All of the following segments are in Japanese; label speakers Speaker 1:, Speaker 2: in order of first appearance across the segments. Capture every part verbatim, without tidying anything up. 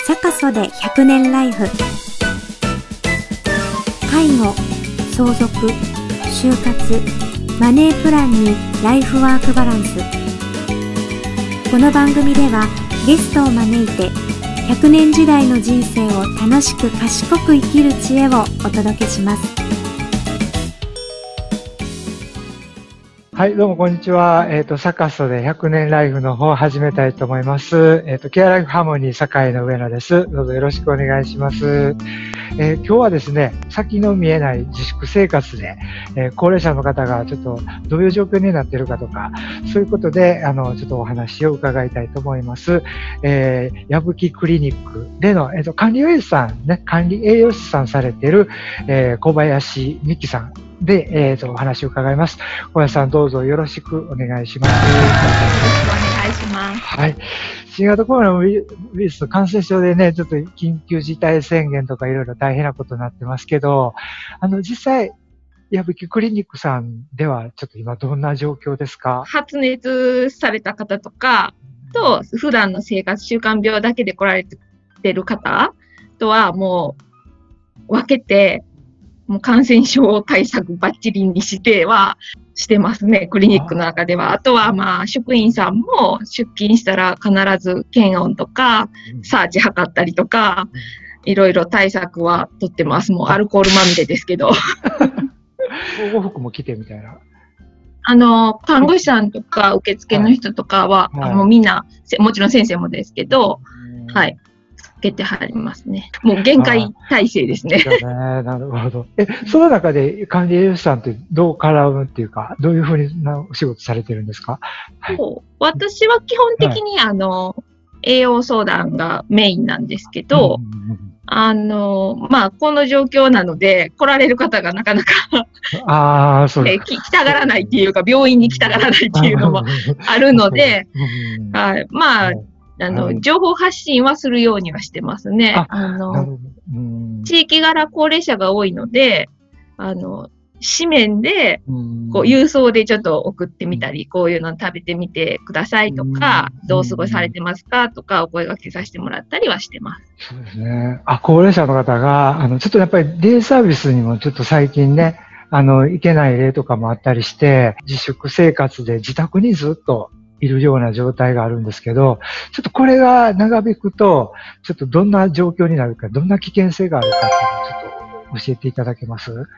Speaker 1: サカソでひゃくねんライフ。介護、相続、就活、マネープランにライフワークバランス。この番組ではゲストを招いてひゃくねん時代の人生を楽しく賢く生きる知恵をお届けします。
Speaker 2: はい、どうもこんにちは。えっ、ー、と、サカソでひゃくねんライフの方を始めたいと思います。えっ、ー、と、ケアライフハーモニー堺の上野です。どうぞよろしくお願いします。えー、今日はですね、先の見えない自粛生活で、えー、高齢者の方がちょっとどういう状況になっているかとか、そういうことで、あの、ちょっとお話を伺いたいと思います。えー、矢吹クリニックでの、えっ、ー、と、管理栄養士さんね、管理栄養士さんされている、えー、小林美希さんで、えー、と、お話を伺います。小林さん、どうぞよろしくお願いします。よ
Speaker 3: ろしくお願いします。
Speaker 2: はい。新型コロナウイルス感染症でね、ちょっと緊急事態宣言とかいろいろ大変なことになってますけど、あの、実際、矢吹クリニックさんでは、ちょっと今どんな状況ですか？
Speaker 3: 発熱された方とかと、普段の生活習慣病だけで来られてる方とは、もう、分けて、もう感染症対策バッチリにしてはしてますね、クリニックの中では。あとはまあ職員さんも出勤したら必ず検温とかサーチ測ったりとか、いろいろ対策はとってます。もうアルコールまみれですけど。
Speaker 2: 防護服も着てみたいな。
Speaker 3: あの、看護師さんとか受付の人とかは、はいはい、もうみんな、もちろん先生もですけど、はい。つけてはりますね。もう限界体制ですね。
Speaker 2: ね、なるほど。え、その中で管理栄養士さんってどう絡むっていうか、どういうふうなお仕事されてるんですか？
Speaker 3: はい、そう。私は基本的に、はい、あの、栄養相談がメインなんですけど、うんうん、あの、まあ、この状況なので、来られる方がなかなか
Speaker 2: ああ、そう
Speaker 3: です。来たがらないっていうか、病院に来たがらないっていうのもあるので、はい。まあ、はい、あの、はい、情報発信はするようにはしてますね。あ、あの、地域柄高齢者が多いので、あの、紙面で、こう、郵送でちょっと送ってみたり、こういうの食べてみてくださいとか、どう過ごされてますかとか、お声掛けさせてもらったりはしてます。
Speaker 2: そうですね。あ、高齢者の方が、あの、ちょっとやっぱりデイサービスにもちょっと最近ね、あの、行けない例とかもあったりして、自粛生活で自宅にずっといるような状態があるんですけど、ちょっとこれが長引くと、ちょっとどんな状況になるか、どんな危険性があるかっていうのをちょっと教えていただけます？はい。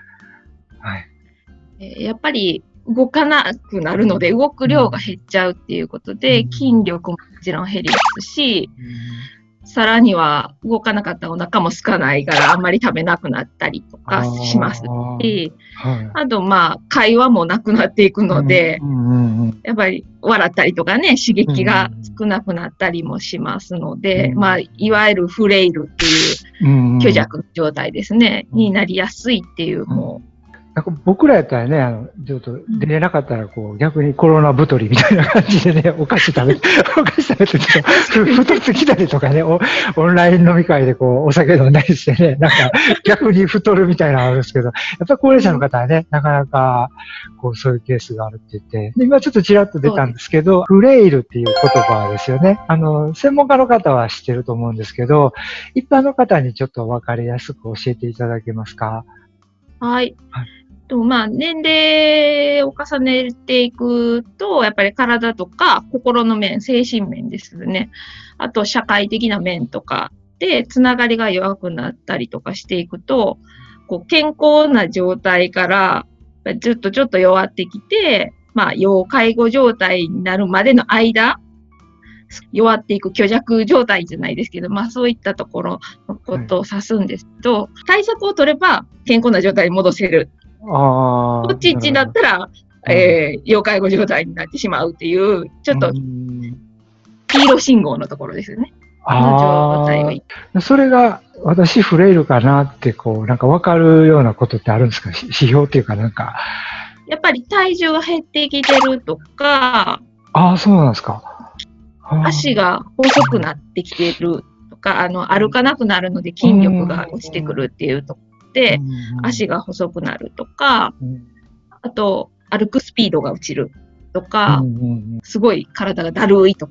Speaker 3: やっぱり動かなくなるので、動く量が減っちゃうっていうことで、うん、筋力ももちろん減りますし、うん、さらには動かなかったらお腹も空かないからあんまり食べなくなったりとかしますし、あ、はい、あとまあ会話もなくなっていくので、うんうんうん、やっぱり笑ったりとかね、刺激が少なくなったりもしますので、うん、まあいわゆるフレイルっていう虚弱の状態ですね、うん、になりやすいっていう、もう
Speaker 2: なんか僕らやったらね、あの、ちょっと出れなかったら、こう、逆にコロナ太りみたいな感じでね、お菓子食べて、お菓子食べて、ちょっと、太つきたりとかね、オンライン飲み会でこう、お酒飲んだりしてね、なんか、逆に太るみたいなのあるんですけど、やっぱり高齢者の方はね、なかなか、こう、そういうケースがあるって言って、で今ちょっとちらっと出たんですけど、フレイルっていう言葉ですよね。あの、専門家の方は知ってると思うんですけど、一般の方にちょっとわかりやすく教えていただけますか？
Speaker 3: はい。はいとまあ、年齢を重ねていくと、やっぱり体とか心の面、精神面ですね。あと社会的な面とかでつながりが弱くなったりとかしていくと、こう健康な状態からちょっとちょっと弱ってきて、まあ、要介護状態になるまでの間、弱っていく虚弱状態じゃないですけど、まあそういったところのことを指すんですけど、はい、対策を取れば健康な状態に戻せる。あこっちっちだったら、えー、要介護状態になってしまうっていう、ちょっと、黄色信号のところですよね。あの状態はいい。
Speaker 2: それが、私フレイルかなって、こう、なんか分かるようなことってあるんですか？指標っていうかなんか。
Speaker 3: やっぱり体重が減ってきてるとか、
Speaker 2: ああ、そうなんですか。
Speaker 3: 足が細くなってきてるとか、あの、歩かなくなるので筋力が落ちてくるっていうところ。で、足が細くなるとか、あと、歩くスピードが落ちるとか、すごい体がだるいとか、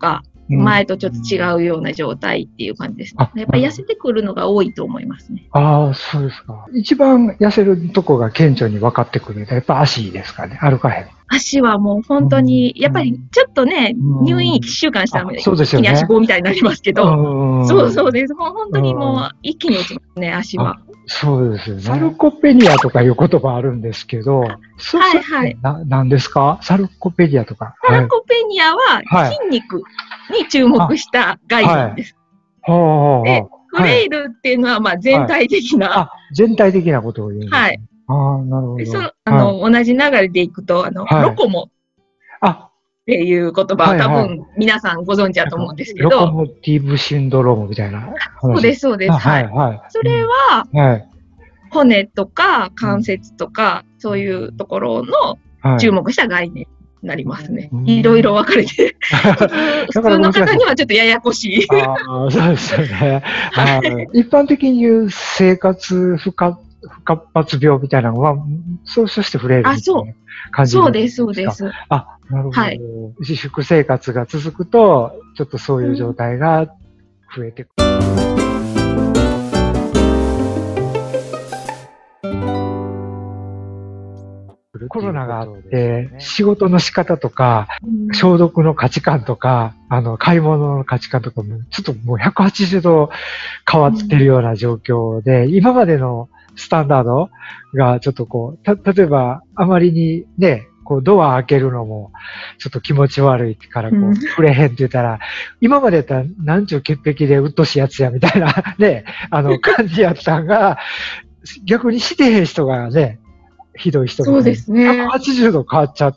Speaker 3: 前とちょっと違うような状態っていう感じですね。やっぱり痩せてくるのが多いと思いますね。
Speaker 2: ああ、そうですか。一番痩せるとこが顕著に分かってくるのはやっぱ足ですかね。歩かへん。
Speaker 3: 足はもう本当に、やっぱりちょっとね、うん、入院いっしゅうかんしたら、ね、
Speaker 2: そうですよね、
Speaker 3: 一気に足棒みたいになりますけど、そうそうです。もう本当にもう一気に落ちますね、足は。
Speaker 2: そうですよね。サルコペニアとかいう言葉あるんですけど、はい
Speaker 3: はい。
Speaker 2: な、なんですか？サルコペニアとか。
Speaker 3: サルコペニアは筋肉に注目した概念です。
Speaker 2: はい、
Speaker 3: で、フレイルっていうのはまあ全体的な、はい
Speaker 2: あ。全体的なことを言うんですね。はい。ああ、なるほど。
Speaker 3: その、あの、はい、同じ流れでいくと、あの、はい、ロコモ。
Speaker 2: あ
Speaker 3: っていう言葉は多分皆さんご存知だと思うんですけど。
Speaker 2: ロコモティブシンドロームみたいな。
Speaker 3: そうです、そうです。はい。はい、それは、はい、骨とか関節とか、うん、そういうところの注目した概念になりますね。はい、いろいろ分かれて。普通の方にはちょっとややこしい。
Speaker 2: ああ、そうですよね。はい、一般的に言う生活不可不活発病みたいなのは、そうしてフレイルみたいな感じですか？
Speaker 3: そうです、そうです。
Speaker 2: あ、なるほど。はい、自粛生活が続くと、ちょっとそういう状態が増えてくる。うん、コロナがあって、仕事の仕方とか、うん、消毒の価値観とか、あの、買い物の価値観とかも、ちょっともうひゃくはちじゅうど変わってるような状況で、うん、今までのスタンダードがちょっとこう、た、例えばあまりにね、こうドア開けるのもちょっと気持ち悪いからこう、触れへんって言ったら、うん、今までやったらなんちゅう潔癖でうっとしいやつやみたいなね、あの感じやったんが、逆にしてへん人がね、ひどい人が、ね、
Speaker 3: そうですね。
Speaker 2: ひゃくはちじゅうど変わっちゃって、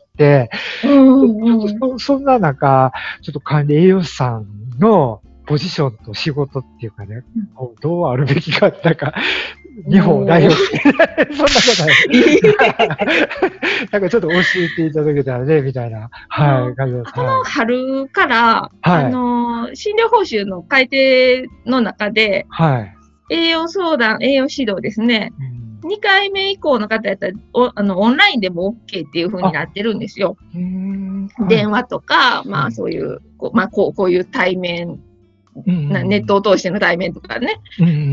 Speaker 2: うんうん、そ, そんな中、ちょっと管理栄養士さんのポジションと仕事っていうかね、うん、どうあるべきかってなんか、日本を代表して、そんなことない。なんかちょっと教えていただけたらね、みたいな、はい、感じです。
Speaker 3: この春から、はい、あの、診療報酬の改定の中で、はい、栄養相談、栄養指導ですね。うん、にかいめ以降の方やったら、おあのオンラインでも OK っていう風になってるんですよ。はい、電話とか、まあそういう、こうまあこう、こういう対面、なネットを通しての対面とかね、うんうんうん、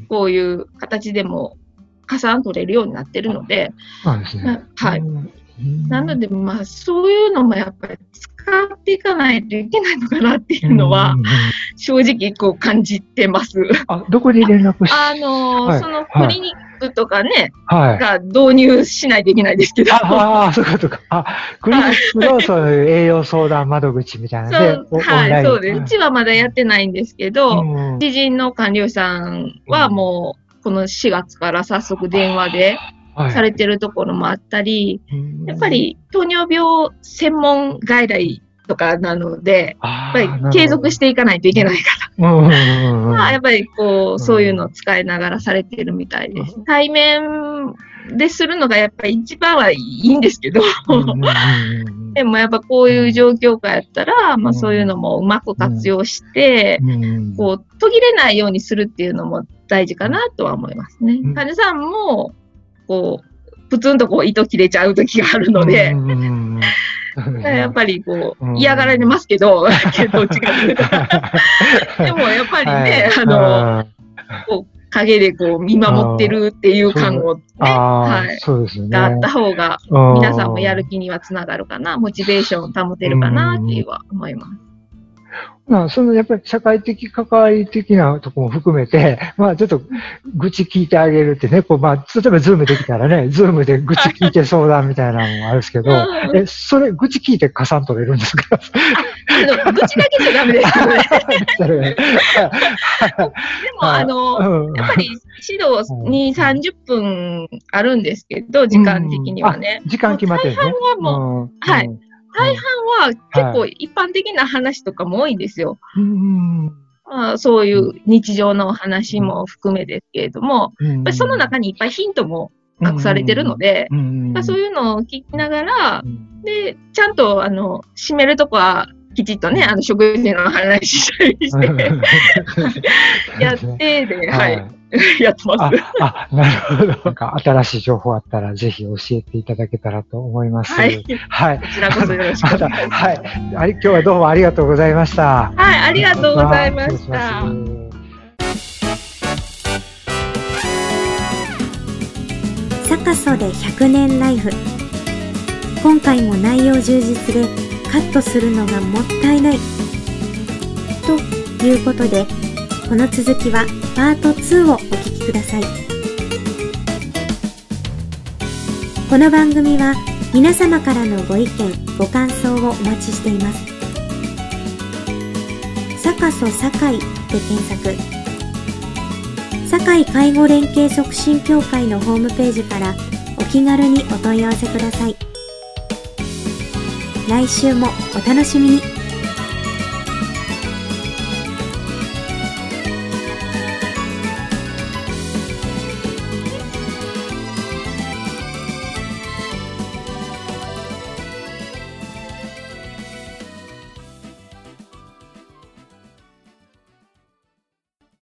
Speaker 3: こういう形でも加算取れるようになってるので、
Speaker 2: そうですね。
Speaker 3: はい。なので、まあ、そういうのもやっぱり使っていかないといけないのかなっていうのは、正直こう感じてます。
Speaker 2: あ、どこに連絡して
Speaker 3: あの、はい、そのクリニックとかね、はい、が導入しないといけないですけど。
Speaker 2: ああ、そういうことか。あ、クリニックのそういう栄養相談窓口みたいなね。
Speaker 3: そう、はい、そうです。うちはまだやってないんですけど、うん、知人の管理栄養士さんはもう、このしがつから早速電話で、されてるところもあったり、はい、やっぱり糖尿病専門外来とかなので、やっぱり継続していかないといけないから、まあ、やっぱりこう、そういうのを使いながらされてるみたいです。対面でするのがやっぱり一番はいいんですけど、でもやっぱこういう状況下やったら、まあそういうのもうまく活用して、こう途切れないようにするっていうのも大事かなとは思いますね。患者さんもこう、プツンとこう糸切れちゃう時があるので、やっぱりこう、嫌がられますけど、どっちかというと。でもやっぱりね、あの、こう、陰でこう見守ってるっていう感をね、はい、そうですね、があった方が、皆さんもやる気にはつながるかな、モチベーションを保てるかなっていうは思います。
Speaker 2: まあ、そのやっぱり社会的関わり的なところも含めて、まあちょっと愚痴聞いてあげるってね、こうまあ、例えばズームできたらね、ズームで愚痴聞いて相談みたいなのもあるんですけど、え、それ愚痴聞いて加算取れるんですか？
Speaker 3: あの、愚痴だけじゃダメですけどね。でも、あの、やっぱり指導にさんじゅっぷんあるんですけど、時間的にはね。
Speaker 2: 時間決まってるね。
Speaker 3: 大半はもう、はい。大半は結構一般的な話とかも多いんですよ。はい、うんあそういう日常の話も含めですけれども、うん、やっぱりその中にいっぱいヒントも隠されてるので、うんうん、そういうのを聞きながら、うん、で、ちゃんとあの、締めるとこはきちっとね、あの、食事の話したりして、やって、で、はい。 やってます。
Speaker 2: あ、あ、なるほど。なんか新しい情報あったらぜひ教えていただけたらと思います。
Speaker 3: はい。はい。こちらこそよろしくお願いします。
Speaker 2: はい。今日はどうもありがとうございました。
Speaker 3: はい、ありがとうございました。
Speaker 1: サカソでひゃくねんライフ。今回も内容充実でカットするのがもったいない。ということで、この続きはパートツーをお聞きください。この番組は皆様からのご意見、ご感想をお待ちしています。サカソ堺で検索。堺介護連携促進協会のホームページからお気軽にお問い合わせください。来週もお楽しみに。